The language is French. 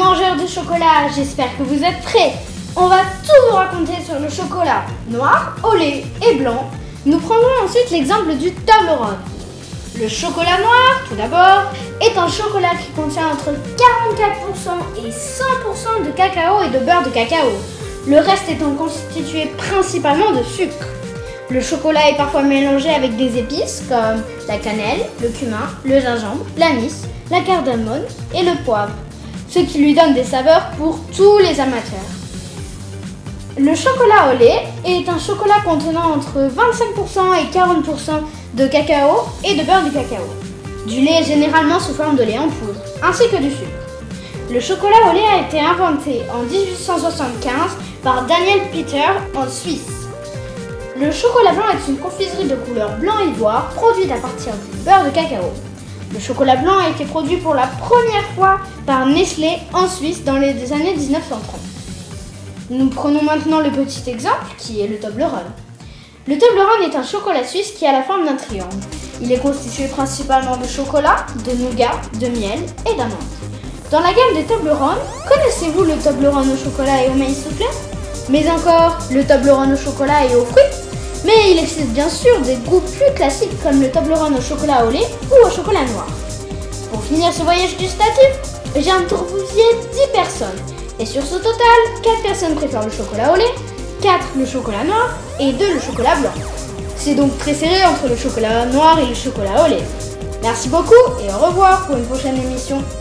mangeurs de chocolat, j'espère que vous êtes prêts. On va tout vous raconter sur le chocolat noir, au lait et blanc. Nous prendrons ensuite l'exemple du Toblerone. Le chocolat noir, tout d'abord, est un chocolat qui contient entre 44% et 100% de cacao et de beurre de cacao. Le reste étant constitué principalement de sucre. Le chocolat est parfois mélangé avec des épices comme la cannelle, le cumin, le gingembre, l'anis, la cardamome et le poivre, ce qui lui donne des saveurs pour tous les amateurs. Le chocolat au lait est un chocolat contenant entre 25% et 40% de cacao et de beurre de cacao. Du lait généralement sous forme de lait en poudre, ainsi que du sucre. Le chocolat au lait a été inventé en 1875 par Daniel Peter en Suisse. Le chocolat blanc est une confiserie de couleur blanc ivoire produite à partir du beurre de cacao. Le chocolat blanc a été produit pour la première fois par Nestlé en Suisse dans les années 1930. Nous prenons maintenant le petit exemple qui est le Toblerone. Le Toblerone est un chocolat suisse qui a la forme d'un triangle. Il est constitué principalement de chocolat, de nougat, de miel et d'amandes. Dans la gamme des Toblerone, connaissez-vous le Toblerone au chocolat et au maïs soufflé? Mais encore le Toblerone au chocolat et aux fruits? Mais il existe bien sûr des goûts plus classiques comme le Toblerone au chocolat au lait ou au chocolat noir. Pour finir ce voyage gustatif, j'ai interviewé 10 personnes. Et sur ce total, 4 personnes préfèrent le chocolat au lait, 4 le chocolat noir et 2 le chocolat blanc. C'est donc très serré entre le chocolat noir et le chocolat au lait. Merci beaucoup et au revoir pour une prochaine émission.